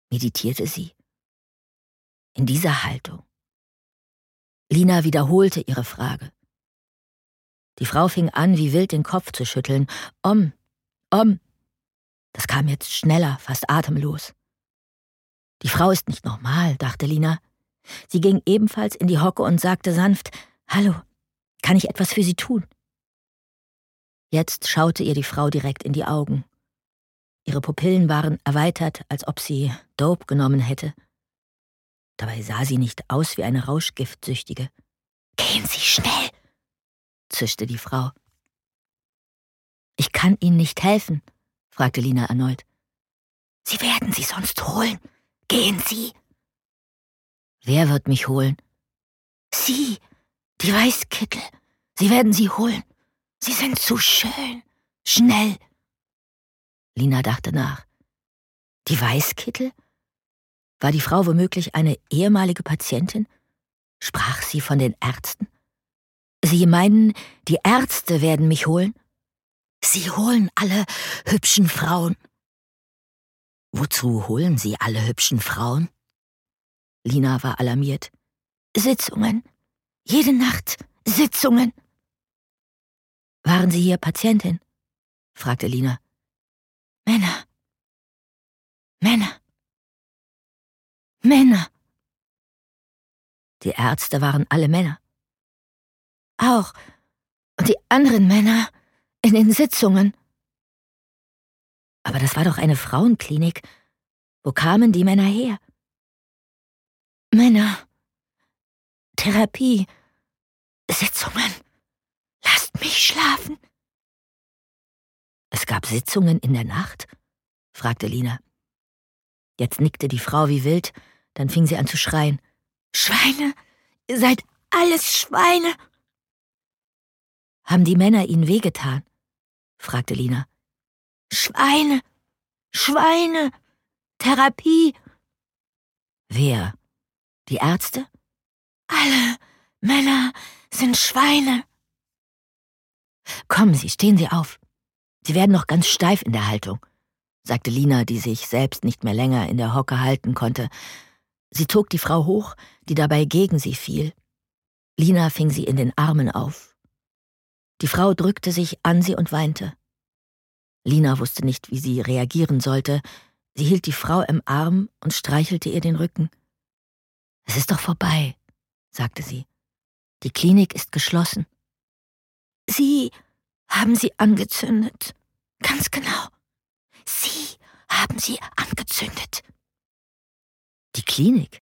meditierte sie. In dieser Haltung. Lina wiederholte ihre Frage. Die Frau fing an, wie wild den Kopf zu schütteln. Om. Das kam jetzt schneller, fast atemlos. Die Frau ist nicht normal, dachte Lina. Sie ging ebenfalls in die Hocke und sagte sanft: »Hallo, kann ich etwas für Sie tun?« Jetzt schaute ihr die Frau direkt in die Augen. Ihre Pupillen waren erweitert, als ob sie Dope genommen hätte. Dabei sah sie nicht aus wie eine Rauschgiftsüchtige. »Gehen Sie schnell«, zischte die Frau. »Ich kann Ihnen nicht helfen«, fragte Lina erneut. »Sie werden Sie sonst holen. Gehen Sie!« »Wer wird mich holen?« »Sie, die Weißkittel. Sie werden Sie holen. Sie sind zu schön. Schnell!« Lina dachte nach. Die Weißkittel? War die Frau womöglich eine ehemalige Patientin? Sprach sie von den Ärzten? »Sie meinen, die Ärzte werden mich holen?« »Sie holen alle hübschen Frauen.« »Wozu holen Sie alle hübschen Frauen?« Lina war alarmiert. »Sitzungen. Jede Nacht Sitzungen.« »Waren Sie hier Patientin?« fragte Lina. »Männer. Die Ärzte waren alle Männer. Auch. Und die anderen Männer in den Sitzungen. Aber das war doch eine Frauenklinik. Wo kamen die Männer her? Männer. Therapie. Sitzungen. Lasst mich schlafen.« »Es gab Sitzungen in der Nacht?« fragte Lina. Jetzt nickte die Frau wie wild, dann fing sie an zu schreien. »Schweine! Ihr seid alles Schweine!« »Haben die Männer Ihnen wehgetan?« fragte Lina. »Schweine! Therapie!« »Wer? Die Ärzte?« »Alle Männer sind Schweine.« »Kommen Sie, stehen Sie auf. Sie werden noch ganz steif in der Haltung«, sagte Lina, die sich selbst nicht mehr länger in der Hocke halten konnte. Sie zog die Frau hoch, die dabei gegen sie fiel. Lina fing sie in den Armen auf. Die Frau drückte sich an sie und weinte. Lina wusste nicht, wie sie reagieren sollte. Sie hielt die Frau im Arm und streichelte ihr den Rücken. »Es ist doch vorbei«, sagte sie. »Die Klinik ist geschlossen.« »Sie haben sie angezündet. Ganz genau. Sie haben sie angezündet.« »Die Klinik?